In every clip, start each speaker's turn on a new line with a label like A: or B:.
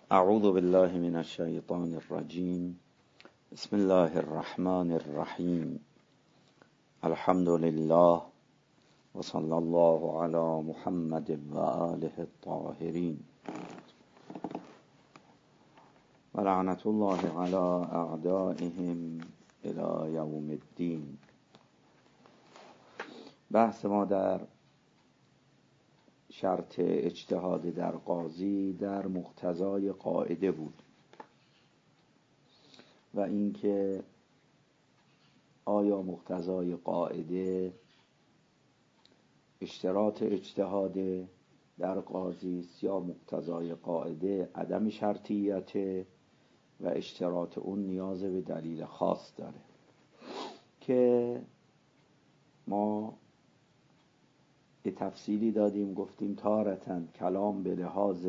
A: اعوذ بالله من الشیطان الرجیم. بسم الله الرحمن الرحیم. الحمد لله و صلی الله علی محمد و آله الطاهرین و لعنت الله علی اعدائهم الی یوم الدین. بحث ما در شرط اجتهاد در قاضی در مقتضای قاعده بود و اینکه آیا مقتضای قاعده اشتراط اجتهاد در قاضی است یا مقتضای قاعده عدم شرطیت و اشتراط اون نیاز به دلیل خاص داره، که ما یه تفصیلی دادیم. گفتیم تارتن کلام به لحاظ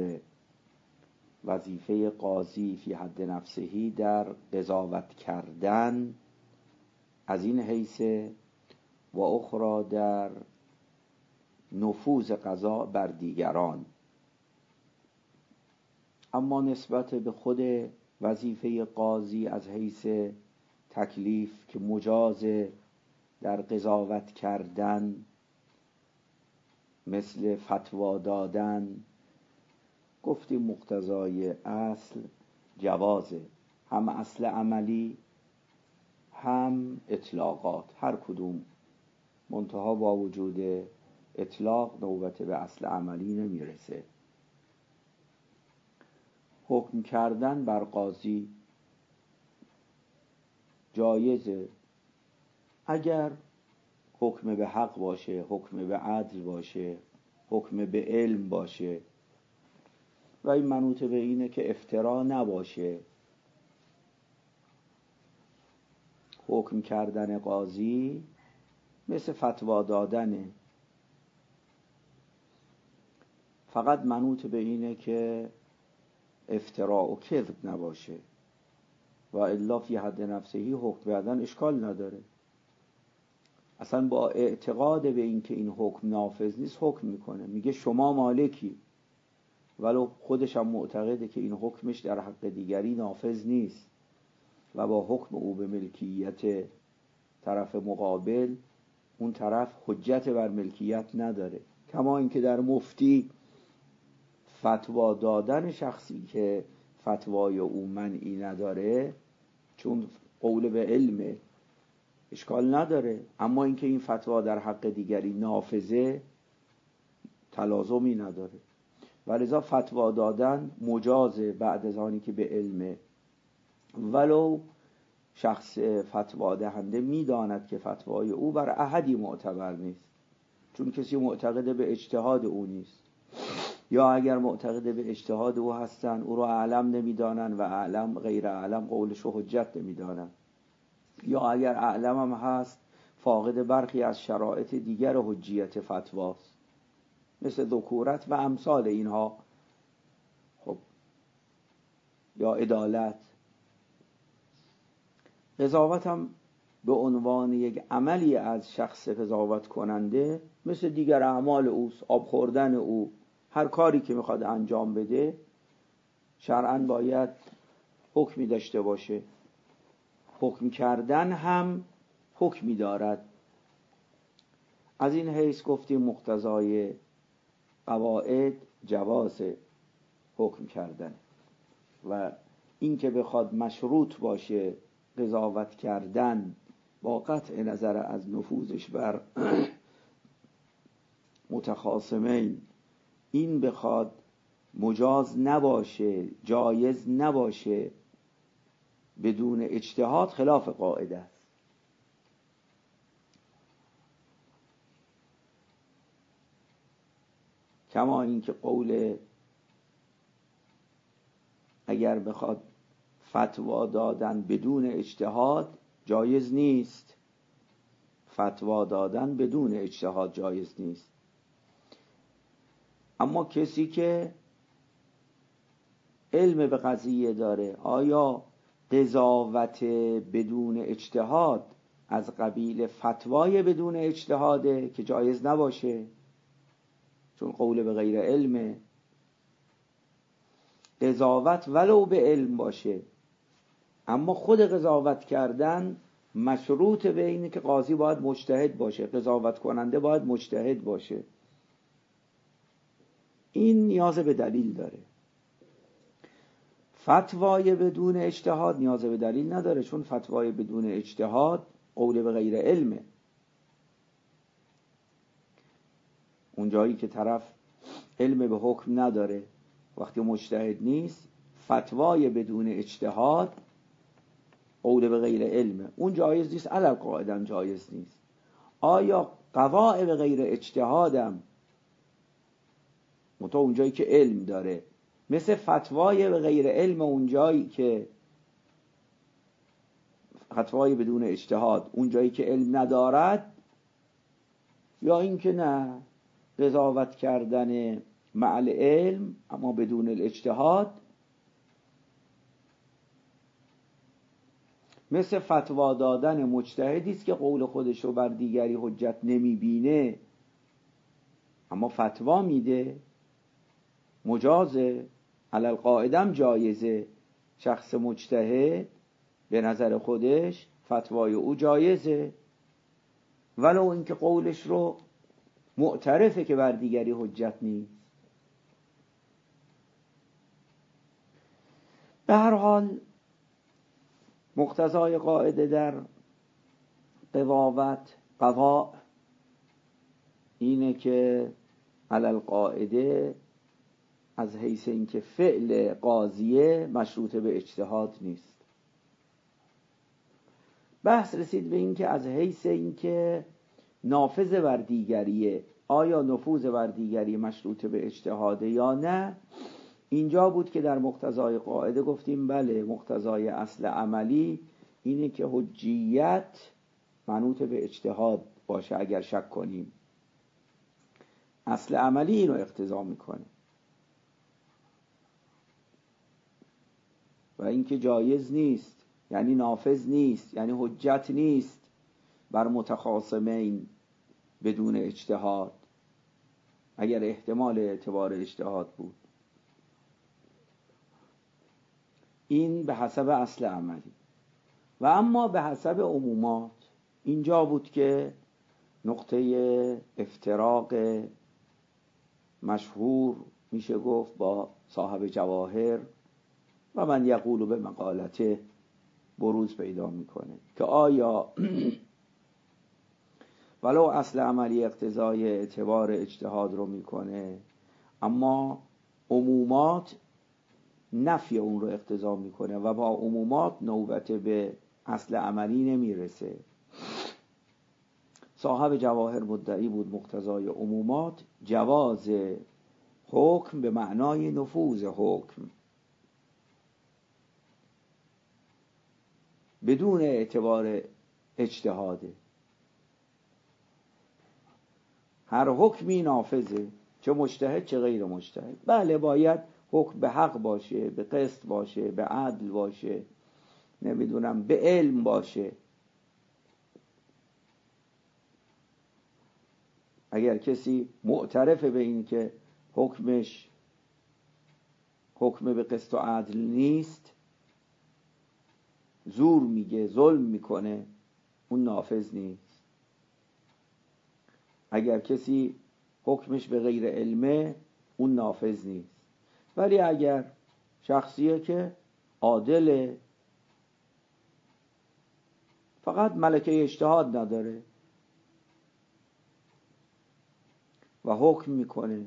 A: وظیفه قاضی فی حد نفسهی در قضاوت کردن از این حیث و اخرى در نفوذ قضا بر دیگران، اما نسبت به خود وظیفه قاضی از حیث تکلیف که مجاز در قضاوت کردن مثل فتوا دادن، گفتیم مقتضای اصل جوازه، هم اصل عملی هم اطلاقات، هر کدوم، منتها با وجود اطلاق نوبت به اصل عملی نمیرسه. حکم کردن بر قاضی جایزه اگر حکم به حق باشه، حکم به عدل باشه، حکم به علم باشه و این منوط به اینه که افترا نباشه. حکم کردن قاضی مثل فتوا دادنه، فقط منوط به اینه که افترا و کذب نباشه و الا فی حد نفسهی حکم کردن اشکال نداره. اصلا با اعتقاد به این که این حکم نافذ نیست حکم میکنه، میگه شما مالکی، ولو خودش هم معتقده که این حکمش در حق دیگری نافذ نیست و با حکم او به ملکیت طرف مقابل اون طرف حجت بر ملکیت نداره. کما اینکه در مفتی فتوا دادن شخصی که فتوای او منعی نداره چون قول به علمه اشکال نداره، اما اینکه این فتوا در حق دیگری نافذه تلازمی نداره. ولذا فتوا دادن مجازه بعد از آنی که به علمه، ولو شخص فتوا دهنده میداند که فتوای او بر احدی معتبر نیست، چون کسی معتقد به اجتهاد او نیست، یا اگر معتقد به اجتهاد او هستن او رو اعلم نمیدانن و اعلم غیر اعلم قولش رو حجت نمیدانن، یا اگر اعلم هم هست فاقد برخی از شرایط دیگر حجیت فتواست مثل ذکورت و امثال اینها، خب یا عدالت. قضاوت هم به عنوان یک عملی از شخص قضاوت کننده مثل دیگر اعمال اوست، آب خوردن او، هر کاری که میخواد انجام بده شرعاً باید حکمی داشته باشه. حکم کردن هم حکمی دارد. از این حیث گفتیم مقتضای قواعد جواز حکم کردن و این که بخواد مشروط باشه قضاوت کردن با قطع نظر از نفوذش بر متخاصمین، این بخواد مجاز نباشه، جایز نباشه بدون اجتهاد، خلاف قاعده است. کما اینکه قول اگر بخواد فتوا دادن بدون اجتهاد جایز نیست، فتوا دادن بدون اجتهاد جایز نیست، اما کسی که علم به قضیه داره، آیا قضاوت بدون اجتهاد از قبیل فتوای بدون اجتهاده که جایز نباشه چون قول به غیر علمه، قضاوت ولو به علم باشه، اما خود قضاوت کردن مشروط به اینه که قاضی باید مجتهد باشه، قضاوت کننده باید مجتهد باشه. این نیاز به دلیل داره. فتوای بدون اجتهاد نیاز به دلیل نداره، چون فتوای بدون اجتهاد قول به غیر علمه. اون جایی که طرف علم به حکم نداره، وقتی مجتهد نیست، فتوای بدون اجتهاد قول به غیر علمه، اون جایز نیست، علی القاعده جایز نیست. آیا قضاء به غیر اجتهادم متا اون جایی که علم داره، مثل فتوای به غیر علم اون جایی که فتوای بدون اجتهاد اون جایی که علم ندارد، یا اینکه نه، قضاوت کردن مع العلم اما بدون الاجتهاد مثل فتوا دادن مجتهدی است که قول خودش رو بر دیگری حجت نمیبینه اما فتوا میده، مجازه، علی القاعده جایزه. شخص مجتهد به نظر خودش فتوای او جایزه، ولو اینکه قولش رو معترفه که بر دیگری حجت نیست. به هر حال مقتضای قاعده در قضا اینه که علی القاعده از حیث اینکه فعل قاضیه مشروط به اجتهاد نیست. بحث رسید به اینکه از حیث اینکه نافذ بر دیگریه، آیا نفوذ بر دیگری مشروط به اجتهاده یا نه. اینجا بود که در مقتضای قاعده گفتیم بله، مقتضای اصل عملی اینه که حجیت منوط به اجتهاد باشه. اگر شک کنیم اصل عملی اینو اقتضا میکنه، و اینکه جایز نیست یعنی نافذ نیست، یعنی حجت نیست بر متخاصمین بدون اجتهاد، اگر احتمال اعتبار اجتهاد بود. این به حسب اصل عملی. و اما به حسب عمومات، اینجا بود که نقطه افتراق مشهور میشه گفت با صاحب جواهر و من یقول به مقالته بروز پیدا میکنه که آیا ولو اصل عملی اقتضای اعتبار اجتهاد رو میکنه، اما عمومات نفی اون رو اقتضا میکنه و با عمومات نوبت به اصل عملی نمیرسه. صاحب جواهر مدعی بود مقتضای عمومات جواز حکم به معنای نفوذ حکم بدون اعتبار اجتهاده. هر حکمی نافذه، چه مجتهد چه غیر مجتهد. بله باید حکم به حق باشه، به قسط باشه، به عدل باشه، نمیدونم به علم باشه. اگر کسی معترفه به این که حکمش حکم به قسط و عدل نیست، زور میگه، ظلم میکنه، اون نافذ نیست. اگر کسی حکمش به غیر علمه، اون نافذ نیست. ولی اگر شخصیه که عادله، فقط ملکه اجتهاد نداره و حکم میکنه،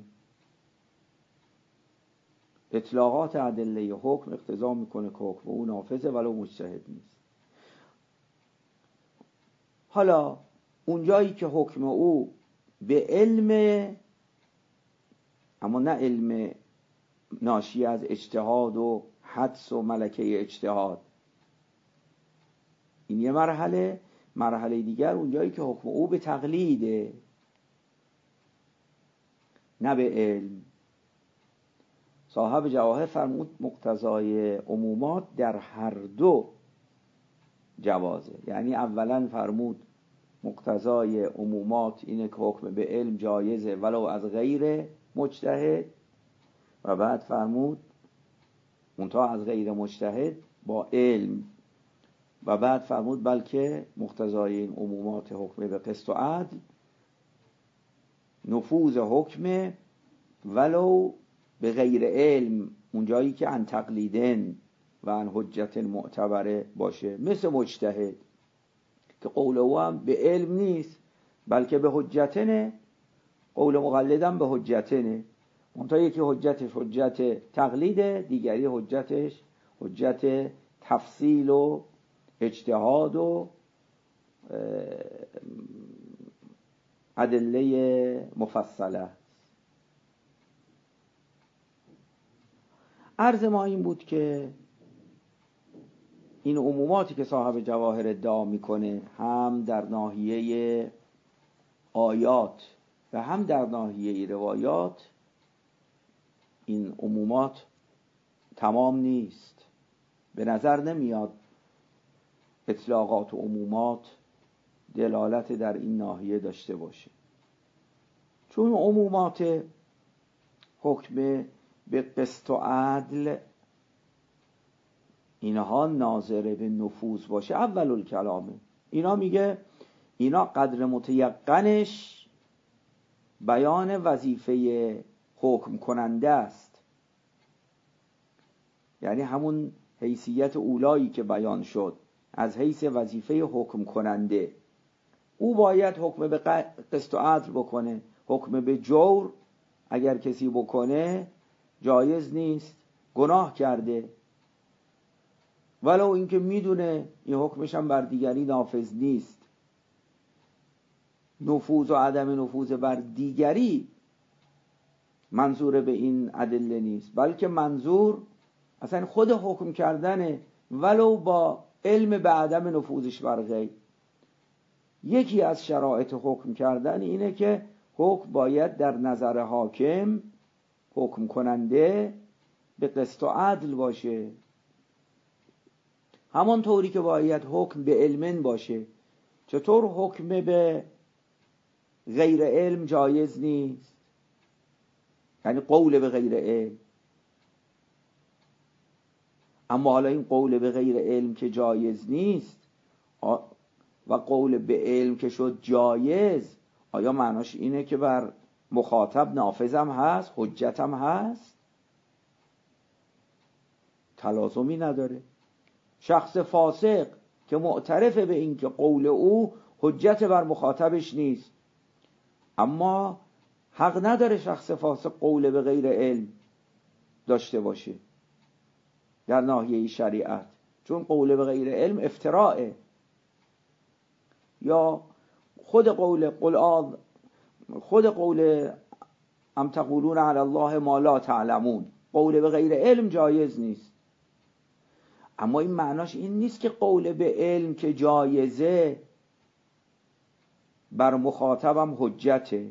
A: اطلاقات ادله حکم اقتضا میکنه که حکم او نافذه ولو مجتهد نیست. حالا اونجایی که حکم او به علم، اما نه علم ناشی از اجتهاد و حدس و ملکه اجتهاد، این یه مرحله دیگر اونجایی که حکم او به تقلیده نه به علم. صاحب جواهر فرمود مقتضای عمومات در هر دو جوازه. یعنی اولا فرمود مقتضای عمومات اینه که حکم به علم جایزه ولو از غیر مجتهد، و بعد فرمود منتها از غیر مجتهد با علم. و بعد فرمود بلکه مقتضای این عمومات حکم به قسط و عدل نفوذ حکم ولو به غیر علم، اونجایی که عن تقلیدن و عن حجت معتبره باشه، مثل مجتهد که قول او هم به علم نیست بلکه به حجتنه، قول مقلدم به حجتنه، منتها یکی حجتش حجت تقلیده، دیگری حجتش حجت تفصیل و اجتهاد و ادله مفصله. عرض ما این بود که این عموماتی که صاحب جواهر ادعا میکنه هم در ناحیه آیات و هم در ناحیه روایات، این عمومات تمام نیست. به نظر نمیاد اطلاقات و عمومات دلالت در این ناحیه داشته باشه، چون عمومات حکم به قسط و عدل اینها ناظر به نفوذ باشه اول الکلامه. اینا میگه اینا قدر متیقنش بیان وظیفه حکم کننده است، یعنی همون حیثیت اولایی که بیان شد از حیث وظیفه حکم کننده. او باید حکم به قسط و عدل بکنه، حکم به جور اگر کسی بکنه جایز نیست، گناه کرده، ولو اینکه میدونه این حکمش هم بر دیگری نافذ نیست. نفوذ و عدم نفوذ بر دیگری منظور به این ادله نیست، بلکه منظور اصلا خود حکم کردنه، ولو با علم به عدم نفوذش بر غیر. یکی از شرایط حکم کردن اینه که حکم باید در نظر حاکم، حکم کننده، به قسط و عدل باشه، همان طوری که باید حکم به علم باشه. چطور حکم به غیر علم جایز نیست؟ یعنی قول به غیر علم. اما حالا این قول به غیر علم که جایز نیست و قول به علم که شد جایز، آیا معناش اینه که بر مخاطب نافذم هست، حجتم هست؟ تلازمی نداره. شخص فاسق که معترف به این که قول او حجت بر مخاطبش نیست، اما حق نداره شخص فاسق قول به غیر علم داشته باشه در ناحیه شریعت، چون قول به غیر علم افتراعه. یا خود قول ام تقولون علی الله ما لا تعلمون، قول به غیر علم جایز نیست. اما این معناش این نیست که قول به علم که جایزه بر مخاطبم حجته.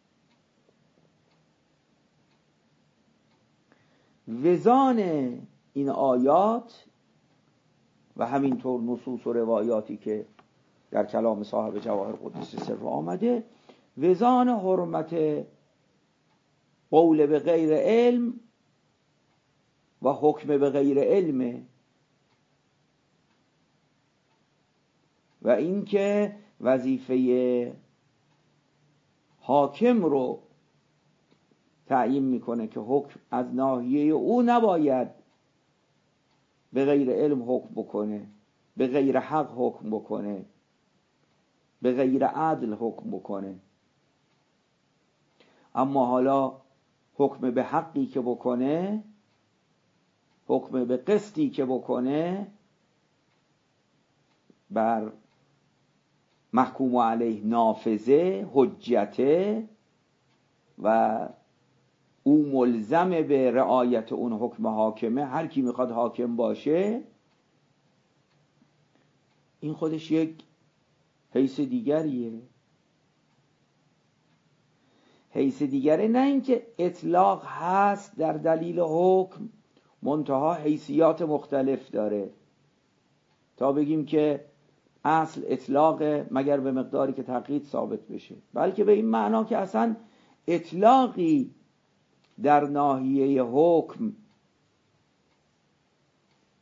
A: وزان این آیات و همینطور نصوص و روایاتی که در کلام صاحب جواهر قدس سر آمده، وزان حرمت قول به غیر علم و حکم به غیر علم، و اینکه وظیفه حاکم رو تعیین میکنه که حکم از ناحیه او نباید به غیر علم حکم بکنه، به غیر حق حکم بکنه، به غیر عدل حکم بکنه. اما حالا حکم به حقی که بکنه، حکم به قسطی که بکنه، بر محکوم علیه نافذه، حجته و او ملزم به رعایت اون حکم حاکمه، هر کی میخواد حاکم باشه، این خودش یک حیث دیگریه. حیث دیگره، نه اینکه اطلاق هست در دلیل حکم، منتها حیثیات مختلف داره، تا بگیم که اصل اطلاق مگر به مقداری که تقیید ثابت بشه، بلکه به این معنا که اصلا اطلاقی در ناحیه حکم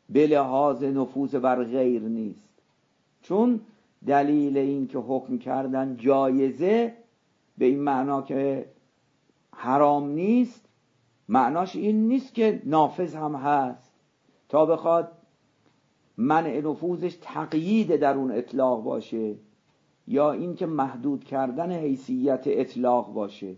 A: به لحاظ نفوذ بر غیر نیست. چون دلیل این که حکم کردن جایزه به این معنا که حرام نیست، معناش این نیست که نافذ هم هست تا بخواد منع نفوذش تقیید در اون اطلاق باشه یا این که محدود کردن حیثیت اطلاق باشه.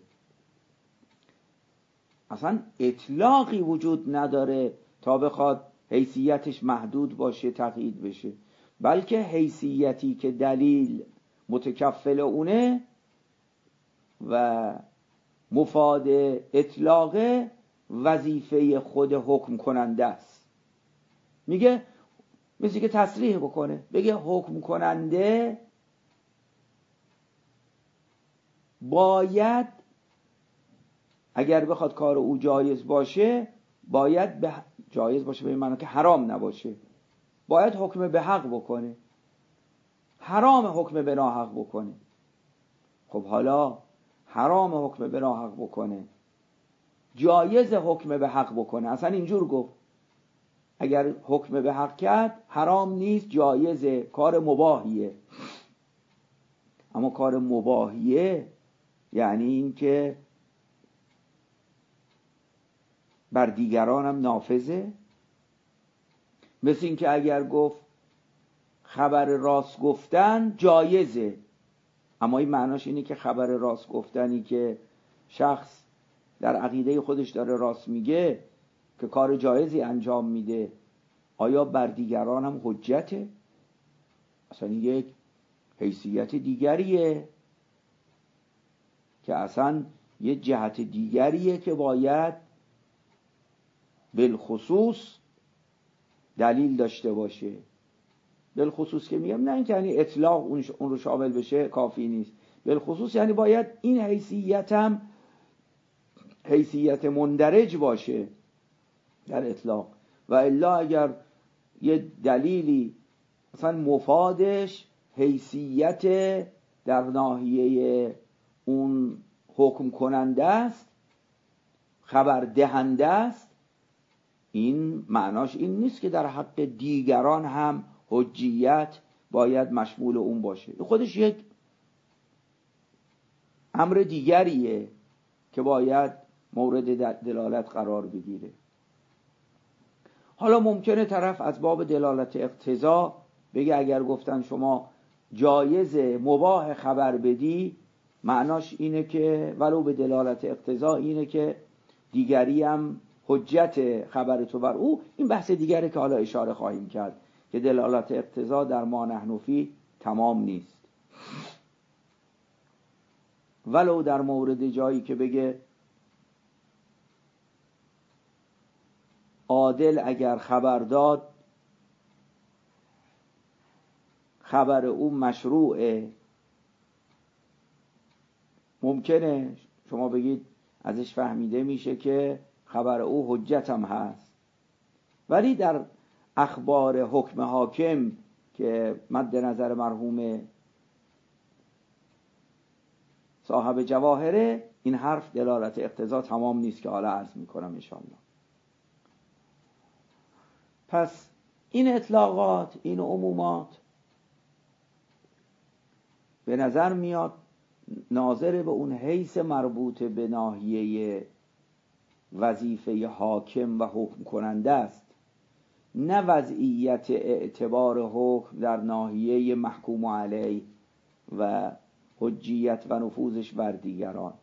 A: اصلا اطلاقی وجود نداره تا بخواد حیثیتش محدود باشه، تقیید بشه، بلکه حیثیتی که دلیل متکفل اونه و مفاد اطلاق وظیفه خود حکم کننده است. میگه مثل که تصریح بکنه، بگه حکم کننده باید اگر بخواد کار او جایز باشه، باید جایز باشه به این معنی که حرام نباشه، باید حکم به حق بکنه، حرام حکم به ناحق بکنه. خب حالا حرام حکم به ناحق بکنه، جایز حکم به حق بکنه، اصلا اینجور گفت اگر حکم به حق کرد حرام نیست، جایزه، کار مباحیه. اما کار مباحیه یعنی این که بر دیگران هم نافذه. مثل این که اگر گفت خبر راست گفتن جایزه، اما این معناش اینه که خبر راست گفتنی که شخص در عقیده خودش داره راست میگه که کار جایزی انجام میده، آیا بر دیگران هم حجته؟ اصلا یک حیثیت دیگریه که اصلا یه جهت دیگریه که باید بالخصوص دلیل داشته باشه. بالخصوص که میگم نه اینکه یعنی اطلاق اون رو شامل بشه کافی نیست، بالخصوص یعنی باید این حیثیت هم حیثیت مندرج باشه در اطلاق، و الا اگر یه دلیلی مثلا مفادش حیثیت در ناحیه اون حکم کننده است، خبر دهنده است، این معناش این نیست که در حق دیگران هم حجیت باید مشمول اون باشه. خودش یک امر دیگریه که باید مورد دلالت قرار بگیره. حالا ممکنه طرف از باب دلالت اقتضا بگه اگر گفتن شما جایز مباح خبر بدی، معناش اینه که ولو به دلالت اقتضا اینه که دیگری هم حجت خبر تو بر او. این بحث دیگره که حالا اشاره خواهیم کرد که دلالت اقتضا در ما نحن فیه تمام نیست. ولو در مورد جایی که بگه عادل اگر خبر داد خبر او مشروعه، ممکنه شما بگید ازش فهمیده میشه که خبر او حجت هم هست، ولی در اخبار حکم حاکم که مد نظر مرحوم صاحب جواهره، این حرف دلالت اقتضا تمام نیست که حالا عرض میکنم انشاءالله. پس این اطلاقات، این عمومات به نظر میاد ناظر به اون حیث مربوط به ناحیه وظیفه حاکم و حکم کننده است، نه وضعیت اعتبار حکم در ناحیه محکوم علیه و حجیت و نفوذش بر دیگران،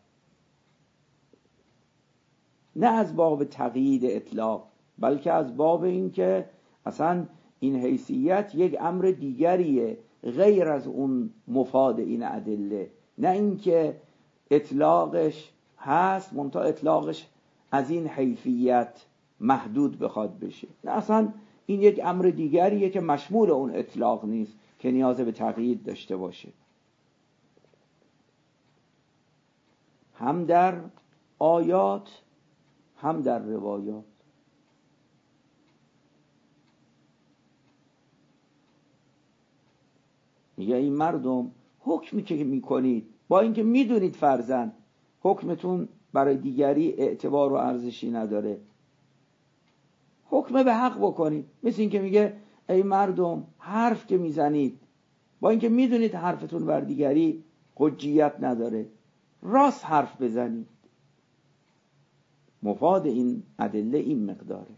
A: نه از باب تقیید اطلاق، بلکه از باب این که اصلا این حیثیت یک امر دیگریه غیر از اون مفاد این ادله، نه اینکه اطلاقش هست منتها اطلاقش از این حیثیت محدود بخواد بشه، نه اصلا این یک امر دیگریه که مشمول اون اطلاق نیست که نیاز به تقیید داشته باشه. هم در آیات هم در روایات. میگه این مردم حکمی که میکنید با اینکه میدونید فرضاً حکمتون برای دیگری اعتبار و ارزشی نداره، حکم به حق بکنید. مثل این که میگه ای مردم حرف که میزنید با اینکه میدونید حرفتون بر دیگری حجیت نداره، راست حرف بزنید. مفاد این ادله این مقداره.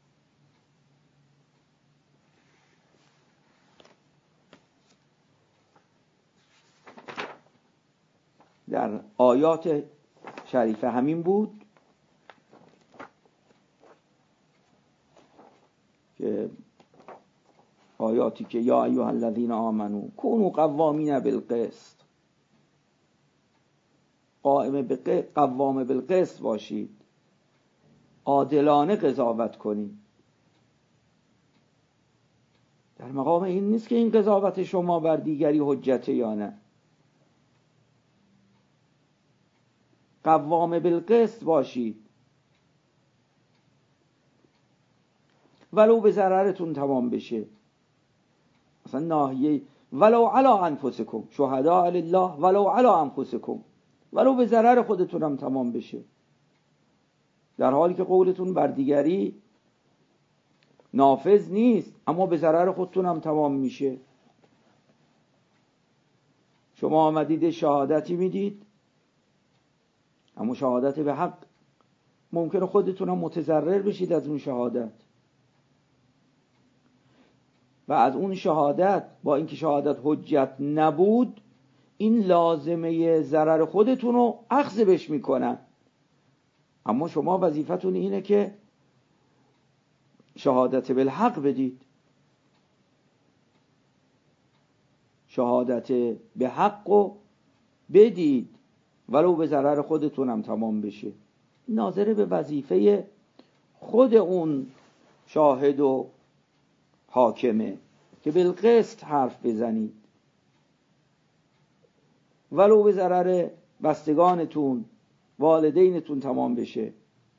A: در آیات شریفه همین بود که آیاتی که یا ایها الذین آمنو کونوا قوامین بالقسط، قوام بالقسط باشید، عادلانه قضاوت کنید. در مقام این نیست که این قضاوت شما بر دیگری حجته یا نه. قوام بالقسط باشید ولو به ضررتون تمام بشه. مثلا ناحیه ولو علی انفسکم شهداء لله ولو علی انفسکم، ولو به ضرر خودتون هم تمام بشه، در حالی که قولتون بر دیگری نافذ نیست اما به ضرر خودتون هم تمام میشه. شما آمدید شهادتی میدید اما شهادت به حق، ممکنه خودتون هم متضرر بشید از اون شهادت و از اون شهادت، با اینکه شهادت حجت نبود، این لازمه ضرر خودتون رو اخذ بش میکنن. اما شما وظیفتون اینه که شهادت بالحق بدید، شهادت به حق رو بدید ولو به ضرر خودتون هم تمام بشه. ناظر به وظیفه خود اون شاهد و حاکمه که بالقسط حرف بزنید ولو به ضرر بستگانتون والدینتون تمام بشه.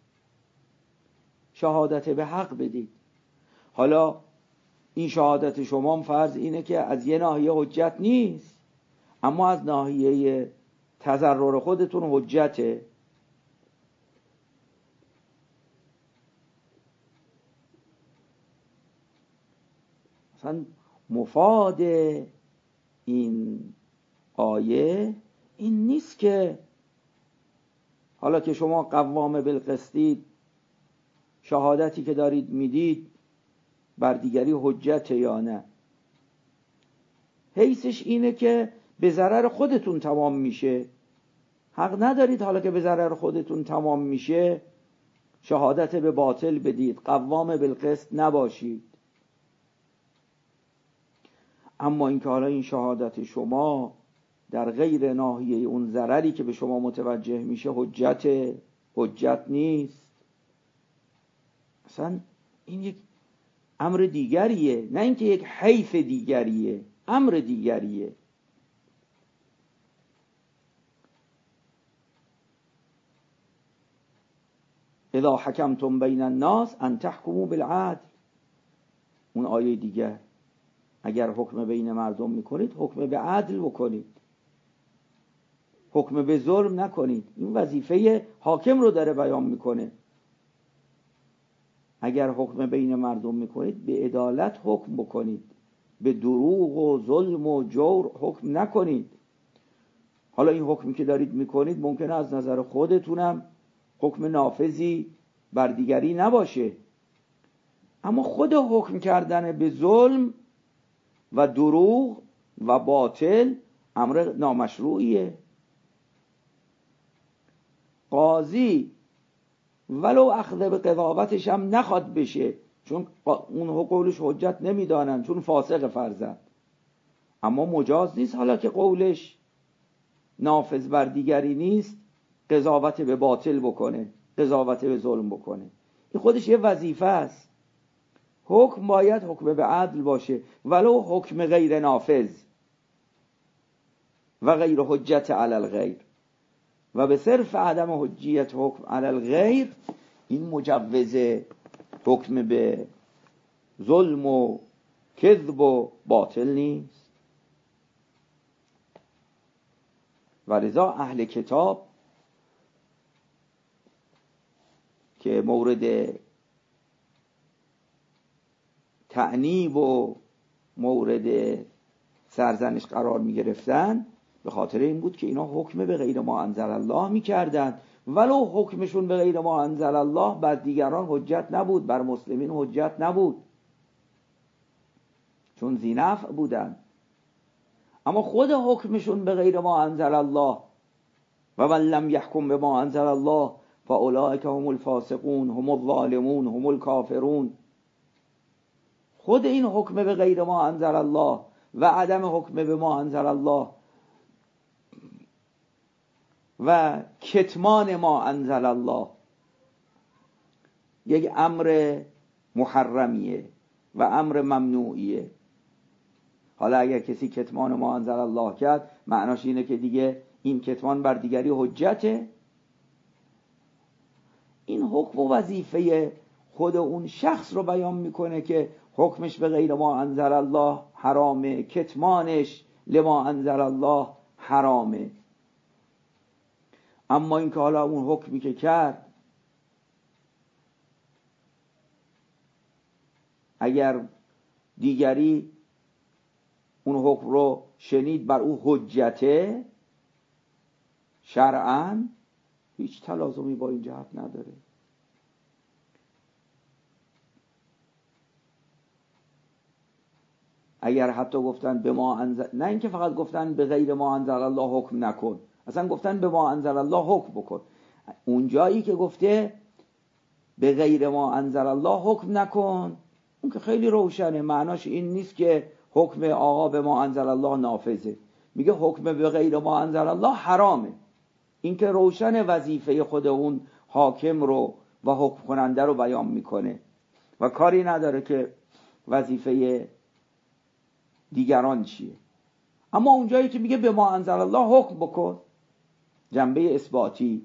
A: شهادت به حق بدید. حالا این شهادت شما فرض اینه که از یه ناحیه حجت نیست اما از ناحیه تضرر خودتون حجته. مثلا مفاد این آیه این نیست که حالا که شما قوام بالقسطید، شهادتی که دارید میدید بر دیگری حجت یا نه. حیثش اینه که به ضرر خودتون تمام میشه. حق ندارید حالا که به ضرر خودتون تمام میشه شهادت به باطل بدید، قوام بالقسط نباشید. اما اینکه حالا این شهادت شما در غیر ناحیه اون ضرری که به شما متوجه میشه حجت نیست. اصلا این یک امر دیگریه، نه اینکه یک حیث دیگریه، امر دیگریه. اذا حکمتم بین الناس ان تحکموا بالعدل. اون آیه دیگر، اگر حکم بین مردم میکنید حکم به عدل بکنید، حکم به ظلم نکنید. این وظیفه حاکم رو داره بیان میکنه. اگر حکم بین مردم میکنید به عدالت حکم بکنید، به دروغ و ظلم و جور حکم نکنید. حالا این حکمی که دارید میکنید ممکنه از نظر خودتونم حکم نافذی بر دیگری نباشه، اما خود حکم کردن به ظلم و دروغ و باطل امر نامشروعیه. قاضی ولو اخذ به قضاوتش هم نخواد بشه، چون اون قولش حجت نمیدانن، چون فاسق فرزد، اما مجاز نیست حالا که قولش نافذ بر دیگری نیست قضاوت به باطل بکنه، قضاوت به ظلم بکنه. این خودش یه وظیفه است. حکم باید حکم به عدل باشه ولو حکم غیر نافذ و غیر حجت علی الغیر. و به صرف عدم حجیت حکم علی الغیر این مجوز حکم به ظلم و کذب و باطل نیست. و لذا اهل کتاب که مورد تأنیب و مورد سرزنش قرار می گرفتن، به خاطر این بود که اینا حکم به غیر ما انزل الله می کردن، ولو حکمشون به غیر ما انزل الله بر دیگران حجت نبود، بر مسلمین حجت نبود، چون ذی نفع بودن. اما خود حکمشون به غیر ما انزل الله، و من لم یحکم بما انزل الله فاولئک هم الفاسقون هم الظالمون هم الکافرون، خود این حکم به غیر ما انزل الله و عدم حکم به ما انزل الله و کتمان ما انزل الله یک امر محرمیه و امر ممنوعیه. حالا اگر کسی کتمان ما انزل الله کرد، معناش اینه که دیگه این کتمان بر دیگری حجته. این حکم و وظیفه خود اون شخص رو بیان میکنه که حکمش به غیر ما انزل الله حرامه، کتمانش لما انزل الله حرامه. اما این که حالا اون حکمی که کرد اگر دیگری اون حکم رو شنید بر او حجته شرعاً، هیچ تلازمی با این جهت نداره. اگر حتی گفتن به ما انزل، نه اینکه فقط گفتن به غیر ما انزل الله حکم نکن، اصلا گفتن به ما انزل الله حکم بکن. اون جایی که گفته به غیر ما انزل الله حکم نکن، اون که خیلی روشنه، معناش این نیست که حکم آقا به ما انزل الله نافذه، میگه حکم به غیر ما انزل الله حرامه. این که روشن وظیفه خود اون حاکم رو و حکم کننده رو بیان میکنه و کاری نداره که وظیفه دیگران چیه. اما اونجایی که میگه به ما انزل الله حکم بکن، جنبه اثباتی،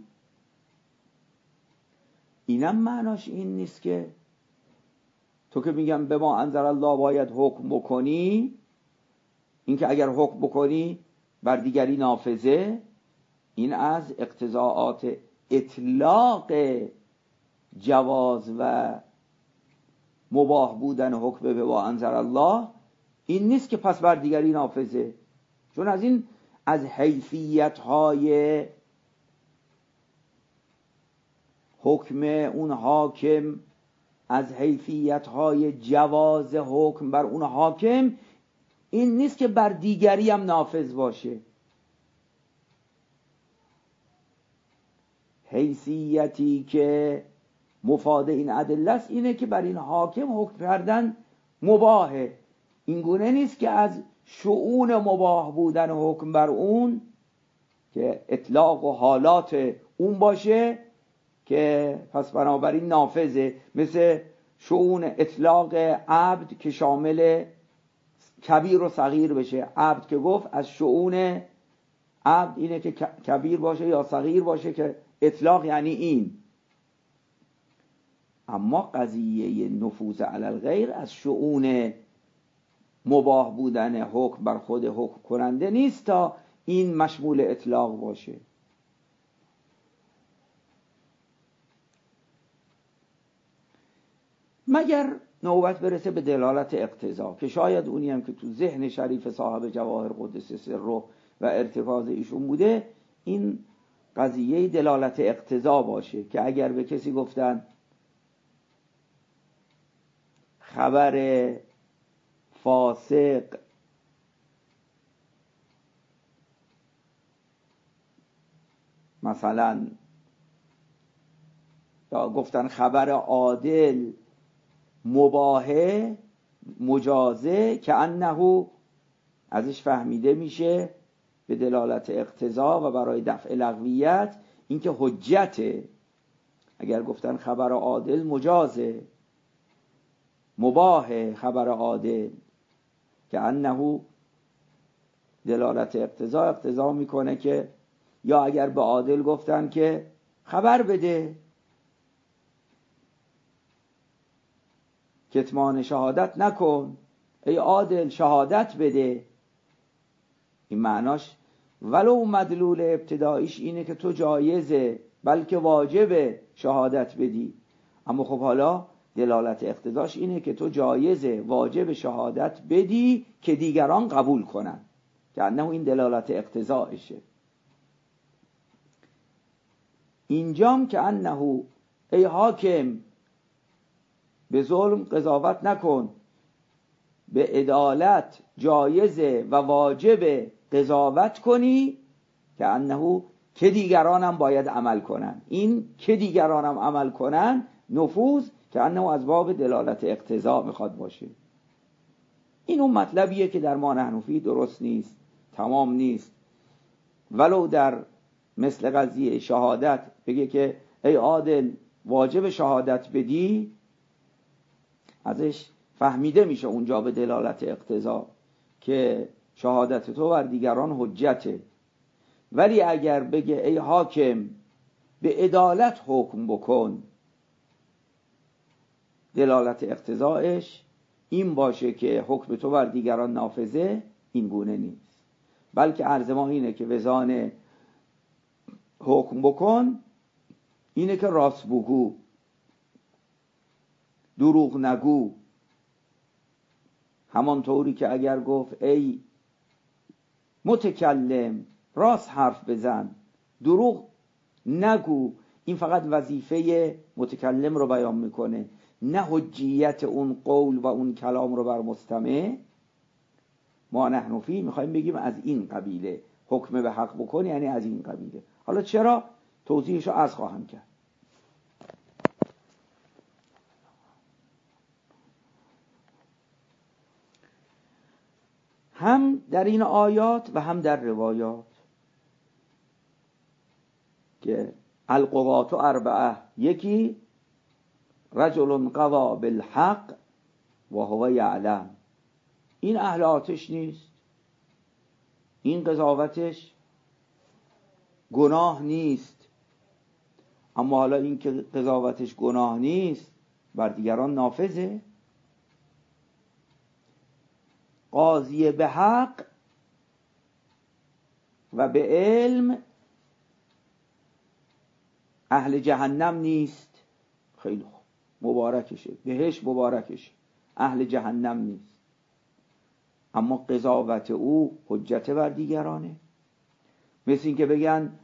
A: اینم معناش این نیست که تو که میگم به ما انزل الله باید حکم بکنی، این که اگر حکم بکنی بر دیگری نافذه، این از اقتضاعات اطلاق جواز و مباح بودن حکم به ما انزل الله این نیست که پس بر دیگری نافذه، چون از این از حیثیت‌های حکم اون حاکم، از حیثیت‌های جواز حکم بر اون حاکم این نیست که بر دیگری هم نافذ باشه. حیثیتی که مفاد این ادله است اینه که بر این حاکم حکم کردن مباهه. این گونه نیست که از شؤون مباح بودن حکم بر اون که اطلاق و حالات اون باشه که پس بنابراین نافذه، مثل شؤون اطلاق عبد که شامل کبیر و صغیر بشه. عبد که گفت از شؤون عبد اینه که کبیر باشه یا صغیر باشه، که اطلاق یعنی این. اما قضیه نفوذ علی الغیر از شؤون مباح بودن حکم بر خود حکم کننده نیست تا این مشمول اطلاق باشه. مگر نوبت برسه به دلالت اقتضا، که شاید اونی هم که تو ذهن شریف صاحب جواهر قدس سره و ارتکاز ایشون بوده این قضیه دلالت اقتضا باشه، که اگر به کسی گفتن خبر فاسق مثلا، یا گفتن خبر عادل مباهه مجازه، که انه ازش فهمیده میشه به دلالت اقتضا و برای دفع لغویت اینکه حجته. اگر گفتن خبر عادل مجازه مباهه خبر عادل، که انه دلالت اقتضا میکنه که، یا اگر به عادل گفتن که خبر بده، کتمان شهادت نکن، ای عادل شهادت بده، این معناش ولو مدلول ابتداییش اینه که تو جایزه بلکه واجبه شهادت بدی. اما خب حالا دلالت اقتضاش اینه که تو جایزه واجب شهادت بدی که دیگران قبول کنن، که انه این دلالت اقتضایشه. اینجام که انه ای حاکم به ظلم قضاوت نکن، به عدالت جایزه و واجب قضاوت کنی، که انه که دیگرانم باید عمل کنن. این که دیگرانم عمل کنن نفوذ که انه از باب دلالت اقتضا میخواد باشه. این اون مطلبیه که در ما نحنفی درست نیست، تمام نیست. ولو در مثل قضیه شهادت بگه که ای عادل واجب شهادت بدی، ازش فهمیده میشه اونجا به دلالت اقتضا که شهادت تو بر دیگران حجته. ولی اگر بگه ای حاکم به عدالت حکم بکن، دلالت اقتضایش این باشه که حکم تو بر دیگران نافذه، این گونه نیست. بلکه عرض ما اینه که وزان حکم بکن اینه که راست بگو، دروغ نگو. همانطوری که اگر گفت ای متکلم راست حرف بزن، دروغ نگو، این فقط وظیفه متکلم رو بیان میکنه، نه حجیت اون قول و اون کلام رو بر مستمع. ما نحنفی میخوایم بگیم از این قبیله حکم به حق بکن، یعنی از این قبیله. حالا چرا؟ توضیحش رو عرض خواهم کرد. هم در این آیات و هم در روایات که القضاة اربعه، یکی رجل قضا بالحق و هو یعلم، این اهل آتش نیست، این قضاوتش گناه نیست. اما حالا این که قضاوتش گناه نیست بر دیگران نافذه. قاضی به حق و به علم اهل جهنم نیست. خیلی خوب، مبارکشه، بهش مبارکشه، اهل جهنم نیست. اما قضاوت او حجت بر دیگرانه. مثل این که بگن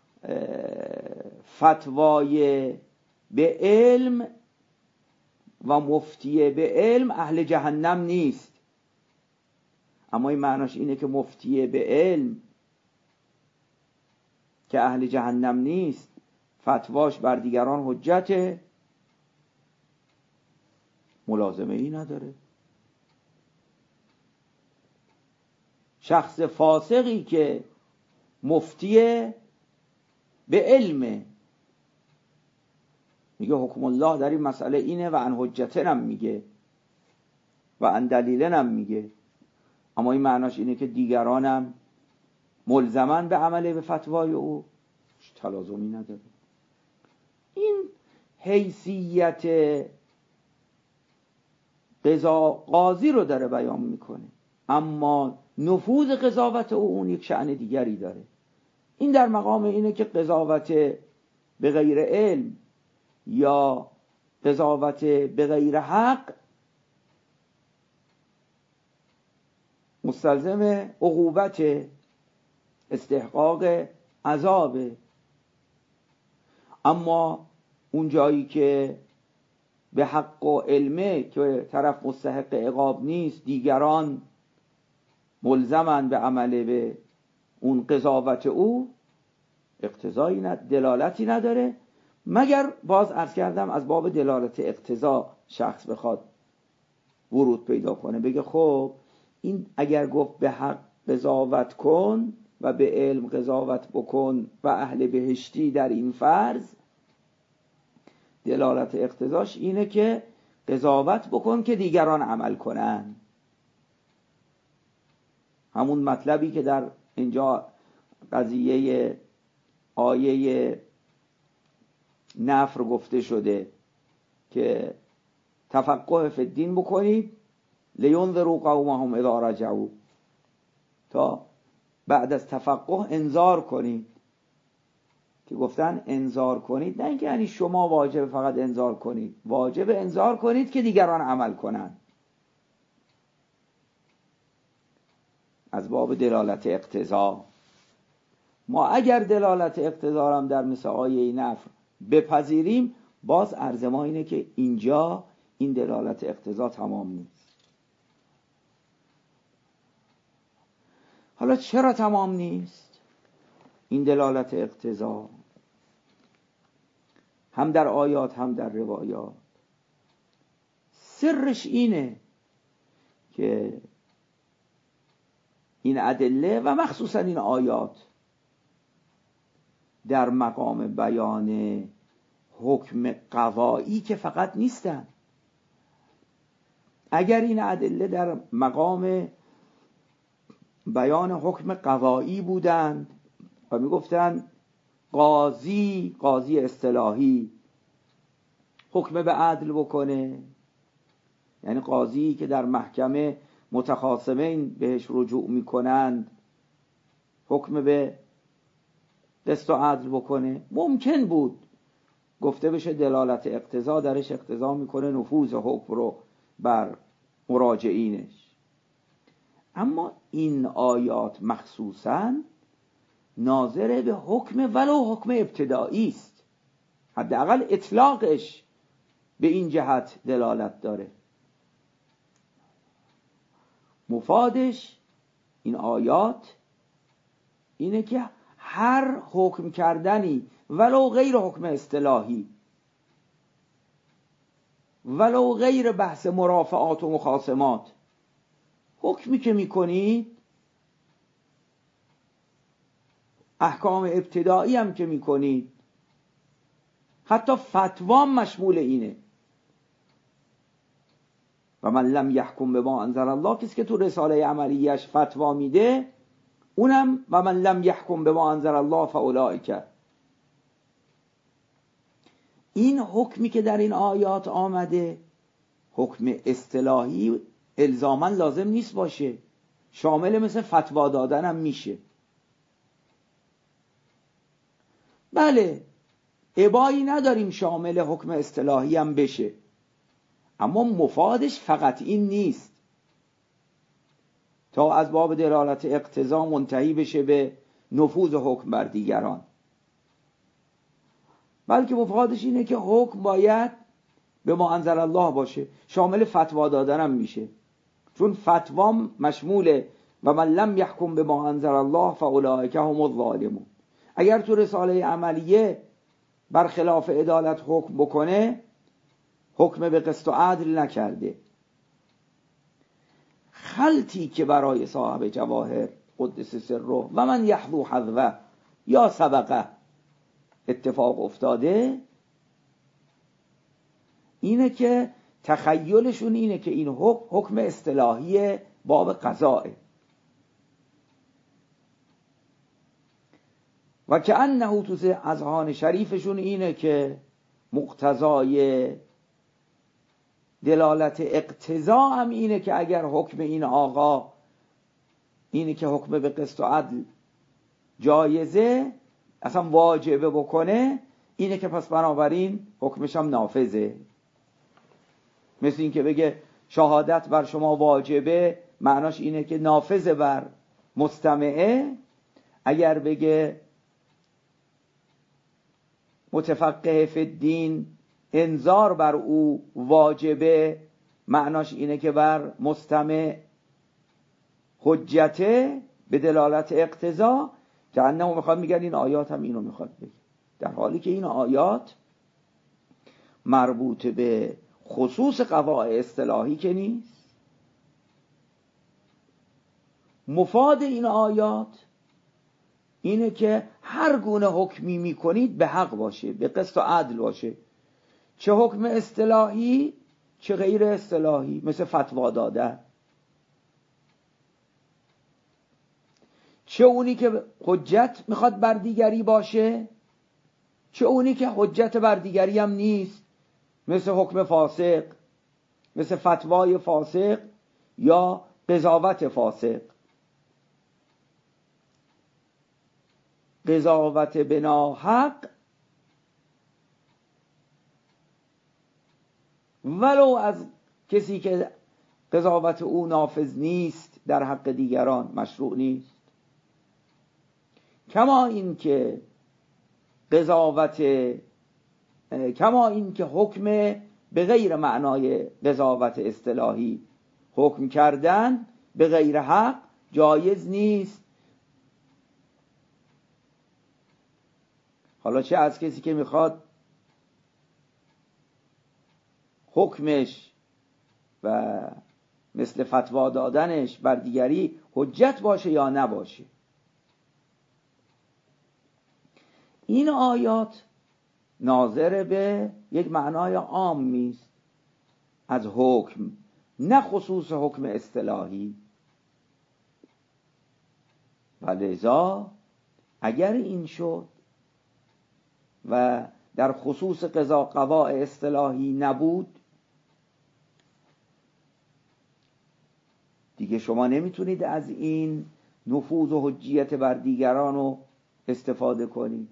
A: فتوای به علم و مفتی به علم اهل جهنم نیست. اما این معناش اینه که مفتی به علم که اهل جهنم نیست، فتواش بر دیگران حجته؟ ملازمه ای نداره. شخص فاسقی که مفتی به علمه میگه حکم الله در این مسئله اینه و عن حجتنم میگه و عن دلیلنم میگه، اما این معناش اینه که دیگرانم ملزمن به عمل به فتوای او، تلازمی نداره. این حیثیت قاضی رو داره بیان میکنه، اما نفوذ قضاوت او اون یک شأن دیگری داره. این در مقام اینه که قضاوت به غیر علم یا قضاوت به غیر حق مستلزم عقوبت، استحقاق عذاب. اما اون جایی که به حق و علمه که طرف مستحق عقاب نیست، دیگران ملزمن به عمل به اون قضاوت او، اقتضایی دلالتی نداره، مگر باز عرض کردم از باب دلالت اقتضا شخص بخواد ورود پیدا کنه، بگه خب این اگر گفت به حق قضاوت کن و به علم قضاوت بکن و اهل بهشتی در این فرض، دلالت اقتضاش اینه که قضاوت بکن که دیگران عمل کنن. همون مطلبی که در اینجا قضیه آیه نفر گفته شده که تفقه فی الدین بکنید لینذروا قومهم اذا رجعوا، تا بعد از تفقه انذار کنید که گفتن انذار کنید، نه اینکه یعنی شما واجب فقط انذار کنید، واجب انذار کنید که دیگران عمل کنند. از باب دلالت اقتضا. ما اگر دلالت اقتضا هم در مثل آیه نفر بپذیریم، باز عرض ما اینه که اینجا این دلالت اقتضا تمام نیست. حالا چرا تمام نیست این دلالت اقتضا؟ هم در آیات هم در روایات. سرش اینه که این ادله و مخصوصا این آیات در مقام بیان حکم قضایی که فقط نیستن. اگر این ادله در مقام بیان حکم قضایی بودند و میگفتن قاضی اصطلاحی حکم به عدل بکنه، یعنی قاضی که در محکمه متخاصمین بهش رجوع میکنند حکم به قسط و عدل بکنه، ممکن بود گفته بشه دلالت اقتضا درش اقتضا میکنه نفوذ حکم رو بر مراجعینش. اما این آیات مخصوصاً ناظر به حکم ولو حکم ابتدایی است، حداقل اطلاقش به این جهت دلالت داره. مفادش این آیات اینه که هر حکم کردنی ولو غیر حکم اصطلاحی، ولو غیر بحث مرافعات و مخاصمات، حکمی که میکنید، احکام ابتدایی هم که میکنید، حتی فتوام مشمول اینه. و من لم یحکم بما انزل الله، کسی که تو رساله عملیش فتوا میده، اونم و من لم یحکم بما انزل الله فاولئک. این حکمی که در این آیات آمده حکم اصطلاحی الزاماً لازم نیست باشه، شامل مثل فتوا دادن هم میشه. بله، ابایی نداریم شامل حکم اصطلاحی هم بشه، اما مفادش فقط این نیست تا از باب دلالت اقتضا منتهی بشه به نفوذ حکم بر دیگران، بلکه مفادش اینه که حکم باید به ما انزل الله باشه، شامل فتوا دادن هم میشه، چون فتوا مشمول و من لم یحکم به ما انزل الله فاولئک هم الظالمون. اگر تو رساله عملیه برخلاف عدالت حکم بکنه، حکم به قسط و عدل نکرده. خلطی که برای صاحب جواهر قدس سره و من یحذو حذوه یا سبقه اتفاق افتاده، اینه که تخیلشون اینه که این حکم اصطلاحی باب قضائه و که انه تو اذهان شریفشون اینه که مقتضای دلالت اقتضا هم اینه که اگر حکم این آقا اینه که حکم به قسط و عدل جایزه، اصلا واجبه بکنه، اینه که پس بنابراین حکمش هم نافذه. مثل این که بگه شهادت بر شما واجبه، معناش اینه که نافذه بر مستمعه. اگر بگه متفقه فی الدین انذار بر او واجبه، معناش اینه که بر مستمع حجته به دلالت اقتضا، که انه میخواد میگن این آیات هم اینو میخواد بگه، در حالی که این آیات مربوط به خصوص قضاء اصطلاحی که نیست. مفاد این آیات اینه که هر گونه حکمی میکنید به حق باشه، به قسط و عدل باشه، چه حکم اصطلاحی چه غیر اصطلاحی، مثل فتوا دادن، چه اونی که حجت میخواد بر دیگری باشه چه اونی که حجت بر دیگری هم نیست، مثل حکم فاسق، مثل فتوای فاسق یا قضاوت فاسق. قضاوت بنا حق ولو از کسی که قضاوت او نافذ نیست در حق دیگران مشروع نیست. کما این که حکم به غیر معنای قضاوت اصطلاحی حکم کردن به غیر حق جایز نیست. حالا چه از کسی که میخواد حکمش و مثل فتوا دادنش بر دیگری حجت باشه یا نباشه. این آیات ناظر به یک معنای عامی است از حکم، نه خصوص حکم اصطلاحی. و لذا اگر این شد و در خصوص قضا اصطلاحی نبود، دیگه شما نمیتونید از این نفوذ و حجیت بر دیگران رو استفاده کنید.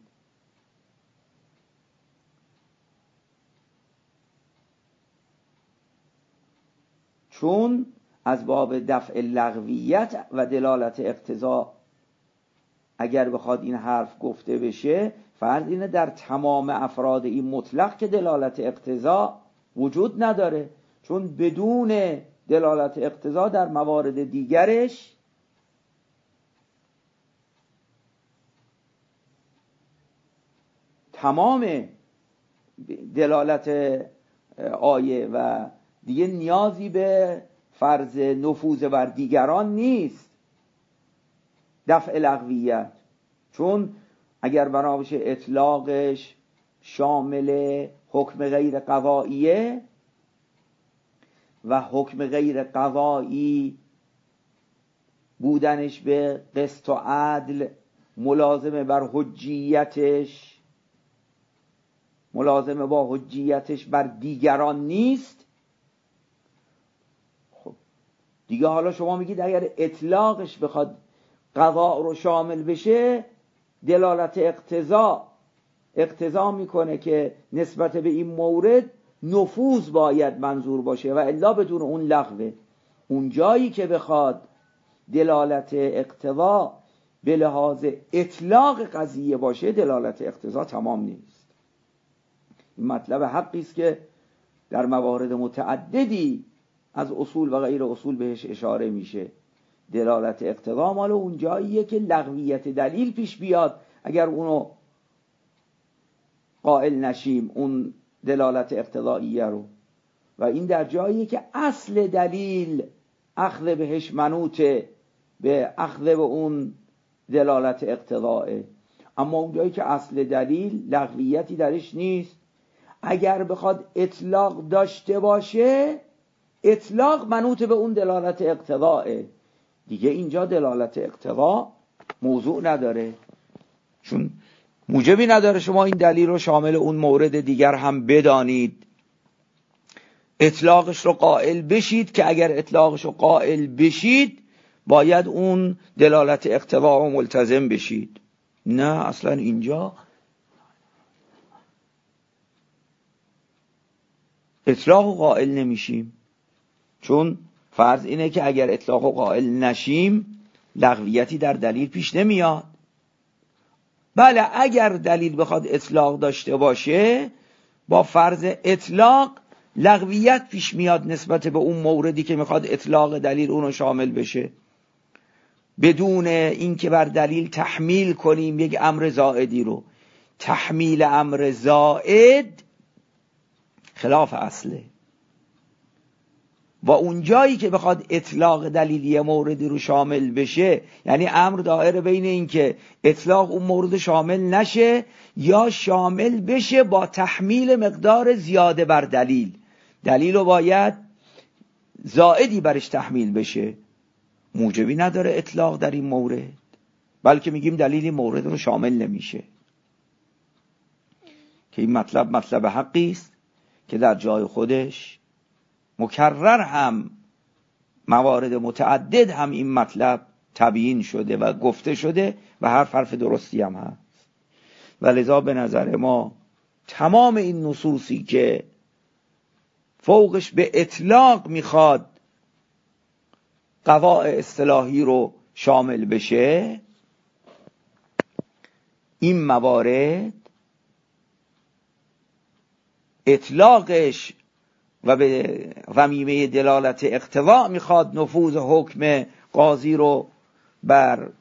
A: چون از باب دفع لغویت و دلالت اقتضا اگر بخواد این حرف گفته بشه، فرض اینه در تمام افراد این مطلق که دلالت اقتضا وجود نداره، چون بدون دلالت اقتضا در موارد دیگرش تمام دلالت آیه و دیگه نیازی به فرض نفوذ بر دیگران نیست. دفع لغویت، چون اگر بنا بشه اطلاقش شامل حکم غیر قضاییه و حکم غیر قضایی بودنش به قسط و عدل ملازمه بر حجیتش، ملازمه با حجیتش بر دیگران نیست. خب دیگه حالا شما میگید اگر اطلاقش بخواد قضا رو شامل بشه، دلالت اقتضا میکنه که نسبت به این مورد نفوذ باید منظور باشه و الا بدون اون لغوه. اون جایی که بخواد دلالت اقتضا به لحاظ اطلاق قضیه باشه، دلالت اقتضا تمام نیست. این مطلب حقی است که در موارد متعددی از اصول و غیر اصول بهش اشاره میشه. دلالت اقتضا مال اون جاییه که لغویت دلیل پیش بیاد اگر اونو قائل نشیم، اون دلالت اقتضاییه رو، و این در جاییه که اصل دلیل اخذ بهش منوطه به اخذ به اون دلالت اقتضائه. اما اون جایی که اصل دلیل لغویتی درش نیست، اگر بخواد اطلاق داشته باشه، اطلاق منوط به اون دلالت اقتضائه. دیگه اینجا دلالت اقتضا موضوع نداره، چون موجبی نداره شما این دلیل رو شامل اون مورد دیگر هم بدانید. اطلاقش رو قائل بشید که اگر اطلاقش رو قائل بشید باید اون دلالت اقتضا رو ملتزم بشید. نه، اصلا اینجا اطلاق رو قائل نمیشیم، چون فرض اینه که اگر اطلاق رو قائل نشیم لغویتی در دلیل پیش نمیاد. بله اگر دلیل بخواد اطلاق داشته باشه، با فرض اطلاق لغویت پیش میاد نسبت به اون موردی که میخواد اطلاق دلیل اونو شامل بشه، بدون اینکه بر دلیل تحمیل کنیم یک امر زائدی رو. تحمیل امر زائد خلاف اصله، و اون جایی که بخواد اطلاق دلیلی موردی رو شامل بشه، یعنی امر دائره بین این که اطلاق اون مورد شامل نشه یا شامل بشه با تحمیل مقدار زیاده بر دلیل. دلیل رو باید زائدی برش تحمیل بشه، موجبی نداره اطلاق در این مورد، بلکه میگیم دلیلی مورد رو شامل نمیشه. که این مطلب حقی است که در جای خودش مکرر هم موارد متعدد هم این مطلب تبیین شده و گفته شده و حرف درستی هم هست. و لذا به نظر ما تمام این نصوصی که فوقش به اطلاق میخواد قواعد اصطلاحی رو شامل بشه، این موارد اطلاقش و به ضمیمه دلالت اقتضا میخواد نفوذ حکم قاضی رو بر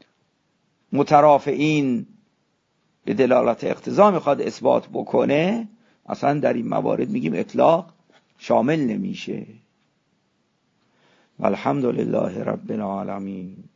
A: مترافعین به دلالت اقتضا میخواد اثبات بکنه، اصلا در این موارد میگیم اطلاق شامل نمیشه. والحمد لله رب العالمین.